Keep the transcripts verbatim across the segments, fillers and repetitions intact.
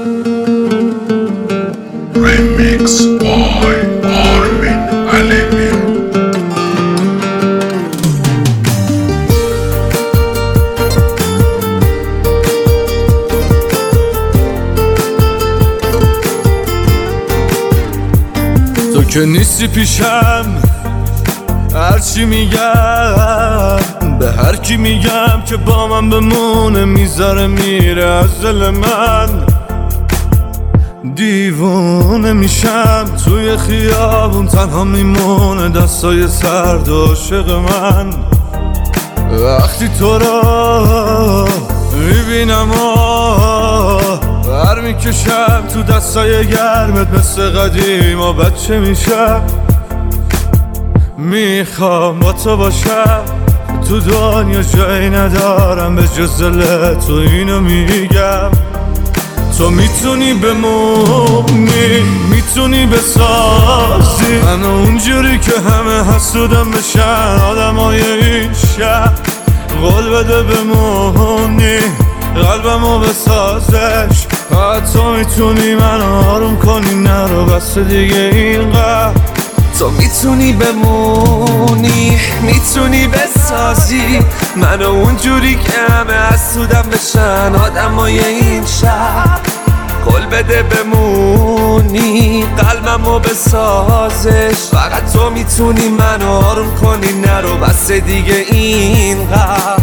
Remix by Armin Alemi. تو که نیستی پیشم، هرچی میگم به هر کی میگم که با من بمونه میذاره میره از دل من. دیوونه میشم توی خیابون، تنها میمونه دستای سرد و عاشق من. وقتی تو را میبینم بر میکشم تو دستای گرمت، مثل قدیم و بچه میشم. میخوام با تو باشم، تو دنیا جایی ندارم به جز دل تو، اینو میگم. تو میتونی بمونی، میتونی بسازی منو اونجوری که همه حسودم بشن آدمای این شهر. قول بده بمونی، قلبمو بسازش. فقط تو میتونی منو آروم کنی، نرو بس دیگه اینقدر. تو میتونی بمونی، میتونی بسازی منو اونجوری که همه حسودم بشن آدمای این شهر. قول بده بمونی، قلبمو بسازش. فقط تو میتونی منو آروم کنی، نرو بس دیگه اینقدر.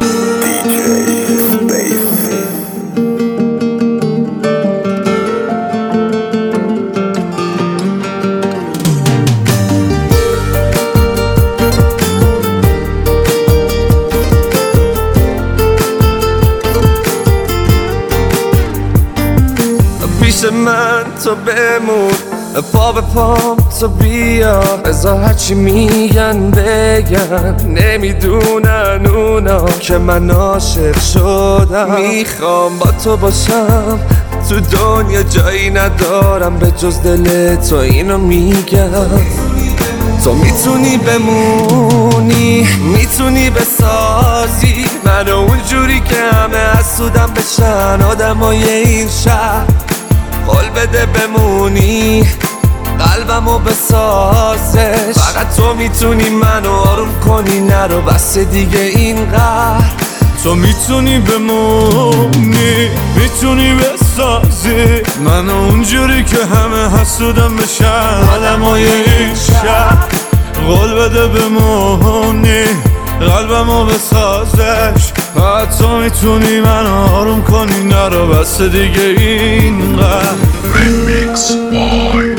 پیش من تو بمون، پا به پام تو بیا. بذار هرچی میگن بگن، نمیدونن اونا که من عاشق شدم. میخوام با تو باشم، تو دنیا جایی ندارم به جز دل تو، اینو میگم. تو میتونی بمونی، میتونی بسازی منو اونجوری که همه حسودم بشن آدمای این شهر. قول بده بمونی، قلبمو بسازش. فقط تو میتونی منو آروم کنی، نرو بس دیگه اینقدر. تو میتونی بمونی، میتونی بسازی منو اونجوری که همه حسودم بشن آدمای این شهر. قول بده بمونی، قلبمو بسازش. فقط تو میتونی منو آروم کنی، نرو بس دیگه اینقدر. Remix by